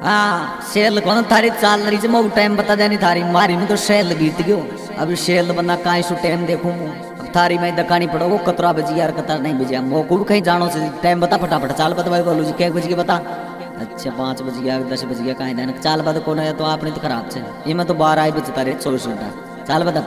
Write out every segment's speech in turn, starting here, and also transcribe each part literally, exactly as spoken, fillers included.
हाँ शेल कौन थारी चाल रही से मैं टाइम बता जानी थारी मारी में तो शेल बीत गयो। अब शेल बना काई सु टाइम देखूं अब थारी में दकानी पड़ो वो कतरा बजी यार कतर नहीं बजिया मो को कहीं जानो से टाइम बता फटाफट चाल बता भाई बोलू जी क्या बज गया बता। अच्छा पाँच बज गया दस बज गया कहीं देना चाल बता कौन है तो आपने तो खराब से ये मैं तो बारह आई बजता रहे चौबीस घंटा चाल बता।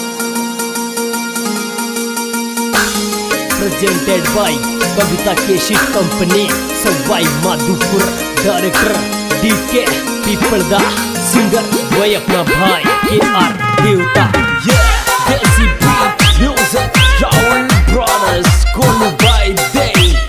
Presented by Kavita cassette company Sawai Madhopur director DK Pipalda singer वही अपना भाई के आर देवता ये देसी बीट म्यूजिक राहुल ब्रदर्स कोलू बाय दे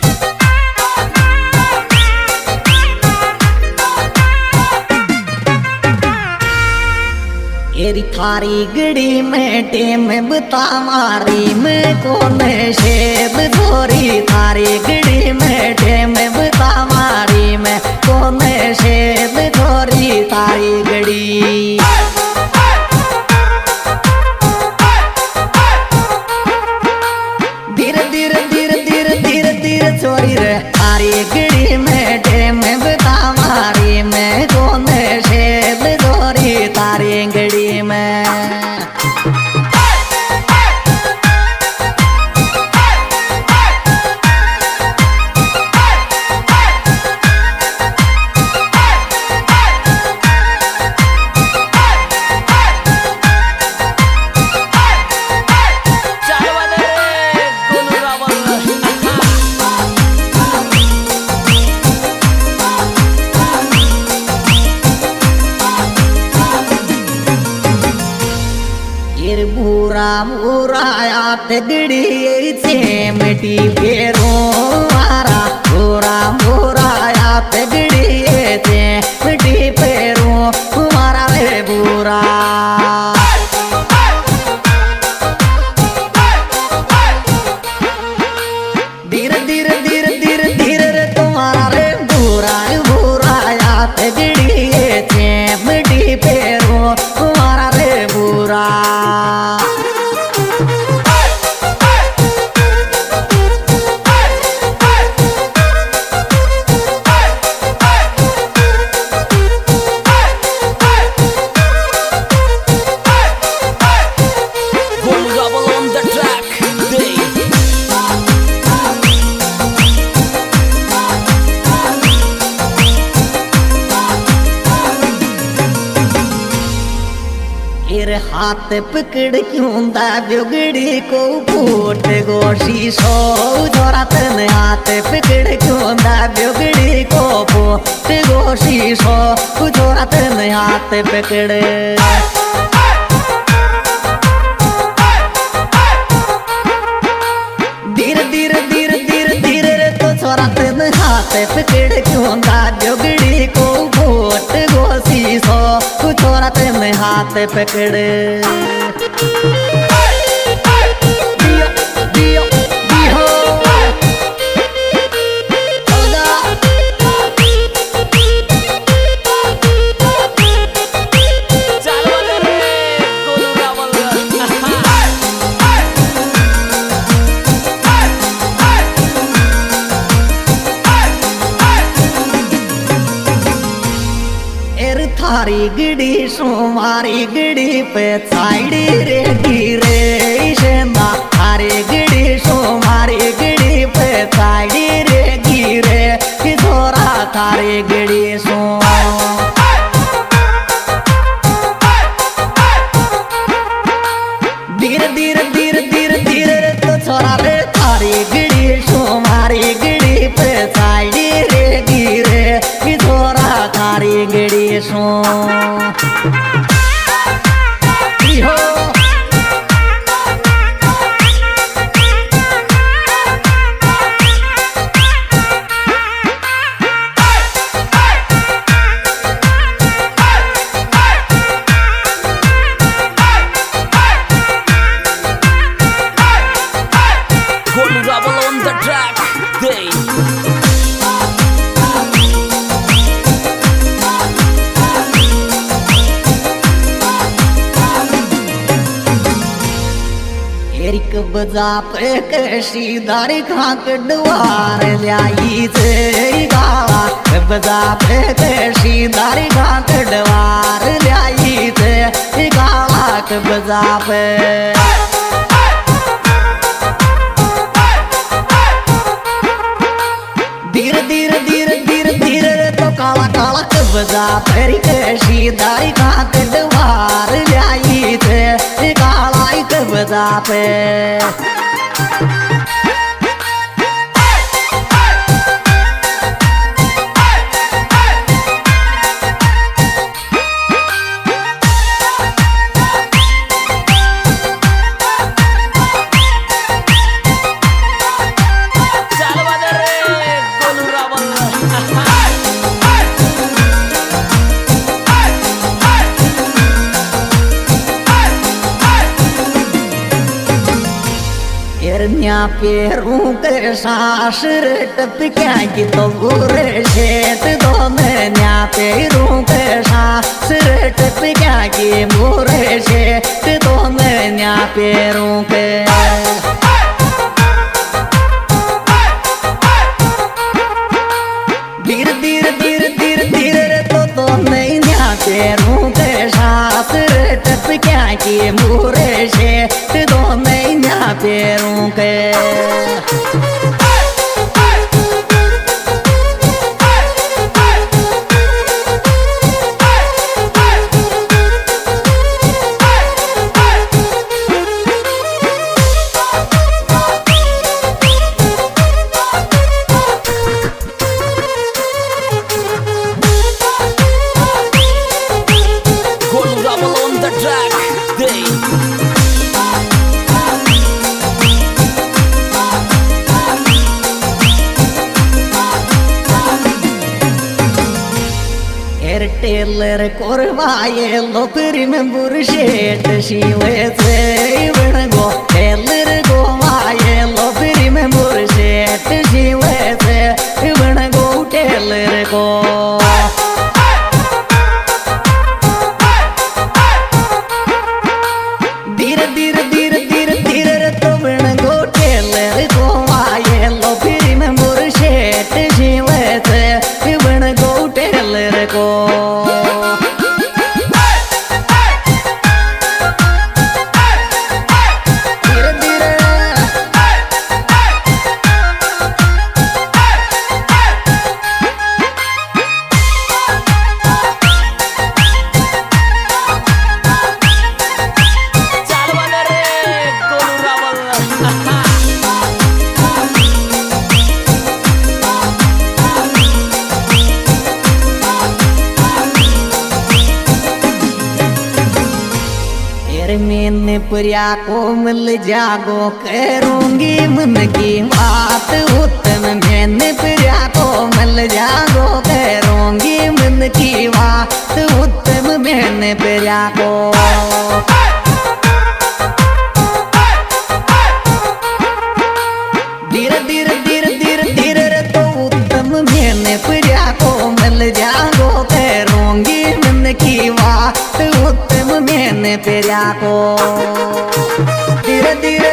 एरी थारी गड़ी में टेम बता मारी में कौन शेब धोरी थारी गड़ी में टेम बता मारी में कौन शेब धोरी थारी गड़ी। धीरे धीरे धीरे धीरे धीरे धीरे चोरी रे थारी गड़ी में टेम बता मारी में कौन शेब धोरी थारी गड़ी में। पूरा मुराया तगड़ी चेमटी फेरो मारा पूरा मुराया तगड़ी चेमटी फेरो मारा रे पूरा। धीरे धीरे धीरे धीरे धीरे रे तुम्हारा रे पूरा मुराया तगड़ी चेमटी फेरो मारा रे पूरा। हाथ पकड़ क्यों दाब्योगड़ी को फूट गोशी सो जोरा तन हाथ पकड़ क्यों दाब्योगड़ी को फूट गोशी सो जोरा तन हाथ पकड़। धीरे धीरे धीरे धीरे धीरे रे तो छोरा तन हाथ पकड़ क्यों दाब्योगड़ी को फूट गोशी सो छोरा तन हाथ पकड़। दियो दियो दियो थारी गड़ी सोमारी गड़ी पे साइडी रे गिरे शेंदा थारी गड़ी सोमारी गड़ी पे साइडी रे गिरे कि थोड़ा थारी गड़ी सो। धीरे धीरे धीरे धीरे धीरे रे तो छोरा रे थारी गड़ी सोमारी गड़ी पे साइडी रे गिरे कि थोड़ा थारी गड़ी सो। एक बजा पे कशी दारी खाक द्वार लाई से गावा बजा पे कशी बजा पे धीरे धीरे धीरे धीरे धीरे तो काला काला के बजा फेरी के सीधाई का कटवार लाई थे काला के बजा पे न्या पेरू के सास टप क्या की तो बुरे शेत दो में न्या पेरू के सास टप क्या की बुरे शेत दो में न्या पेरू के धीरे धीरे धीरे धीरे धीरे तो तो नहीं न्या पेरू के सास टप क्या की बुरे शेत दो में न्या पेरू के टेलर कोरवाये लो रिमेंबर शेट शिवे से गो टेलर गोवाये लो रिमेंबर शेट शिवे से गो टेलर को धीरे धीरे धीरे धीरे धीरे तो बन गो टेलर गोवाये लो रिमेंबर शेट शिवे से बन गो टेलर को मैंने प्रिया को मिल जागो करूंगी मन की बात उत्तम मैंने प्रिया को मिल जागो करूंगी मन की बात उत्तम मैंने प्रिया को धीरे धीरे धीरे धीरे धीरे तो उत्तम मैंने प्रिया को मिल जागो करूंगी मन की बात उत्तम मैंने प्रिया को धीरे धीरे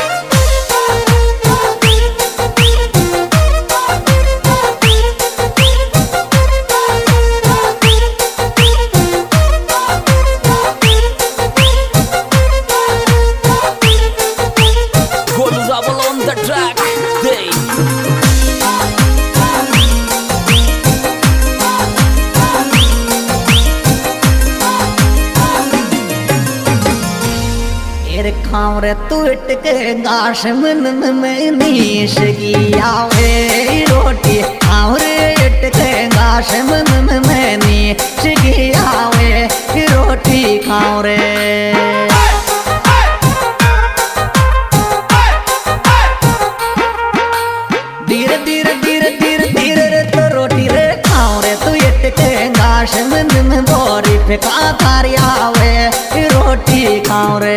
खावरे तू इटके गाश मन में नीश की आवे रोटी खावरे इटके गाश मन में नीश की आवे रोटी खावरे धीरे धीरे धीरे धीरे धीरे तो रोटी रे खावरे तू इटके गाश मन में बोरी फेंका थारी आवे रोटी खावरे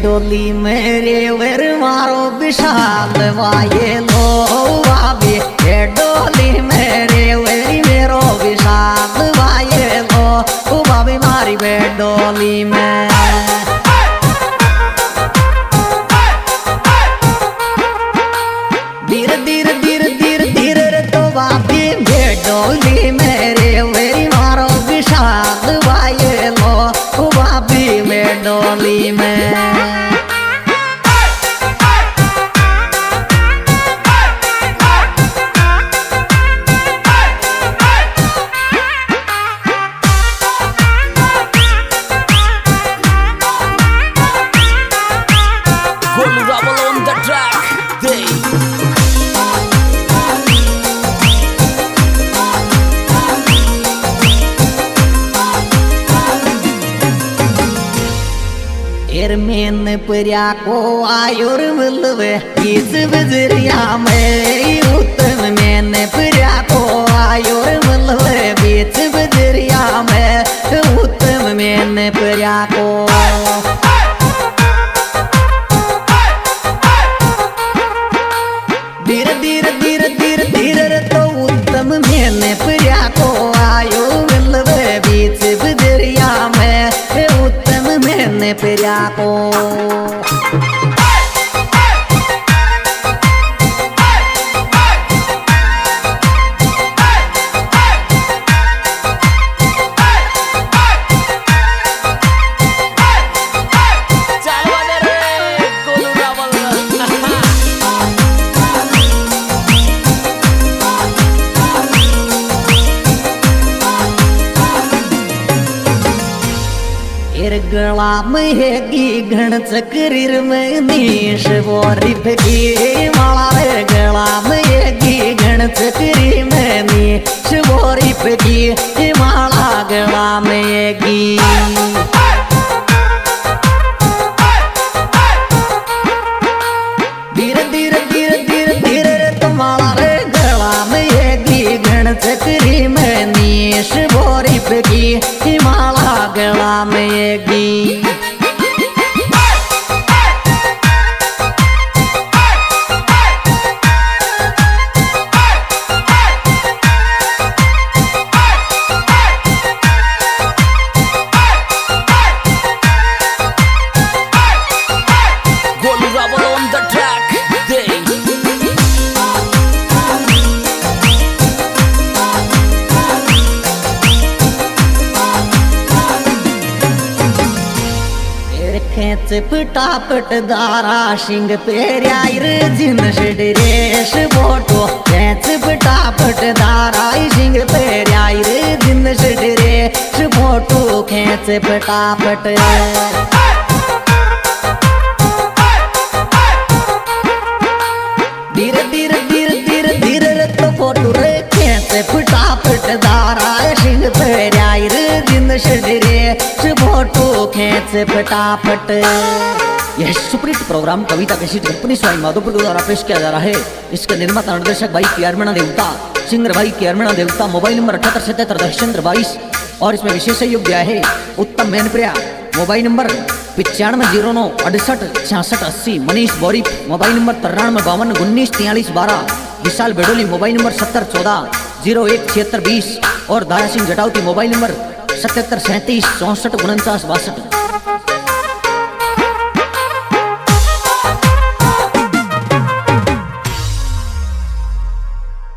डोली मेरे वर मारो विशाल वाये लो बाबी ये डोली मेरे वरी मेरो विशाल वाये लो बाबी मारी बे डोली में धीरे धीरे धीरे धीरे धीरे रे तो बाबी बे डोली मेरे वरी मारो विशाल वाये लो बाबी में डोली में मेन पर्या को आयोर मिलवे इस बजरिया में उत्तम मेन पर्या को आयोर मिलवे बीच बजरिया में उत्तम मेन पर्या को धीरे धीरे धीरे धीरे धीरे तो उत्तम मेन पर्या को आयो मिलवे बीच बजरिया में उत्तम मैंने पर्या को गला में की घण चक्रीर में नीश बोरी फेंकी माला रे गला में की घण चक्री में नीश बोरी फेंकी माला गला में की धीरे धीरे धीरे धीरे धीरे तो माला रे गला में की घण चक्री में नीश बोरी फेंकी माला गला में की खेच पटापट दारा शिंग पेरियार जिनस ड्रेस बोटो खेच पटापट दारा शिंग पेरियार जिनस ड्रेस बोटो खेच पटापट धीरे धीरे धीरे धीरे धीरे तो फोटो रे खेच पटापट दारा शिंग पेरियार जिनस ड्रेस बोटो खेच फटाफट। यह superhit program Kavita cassette company Sawai Madhopur द्वारा पेश किया जा रहा है। इसके निर्माता निर्देशक भाई के आर मीणा देवता, सिंगर भाई के आर मीणा देवता। मोबाइल नंबर अठहत्तर सतहत्तर दस चंद्र बाईस और इसमें विशेष सहयोग दिया है उत्तम मैनप्रिया। मोबाइल नंबर पिचानवे जीरो नौ अड़सठ छियासठ अस्सी। मनीष बोरी मोबाइल नंबर तिरानवे बावन उन्नीस तियालीस बारह। विशाल बेडोली मोबाइल नंबर सत्तर चौदह जीरो एक छिहत्तर बीस और दारा सिंह जटावती मोबाइल नंबर सतहत्तर सैंतीस चौसठ उनचास बासठ।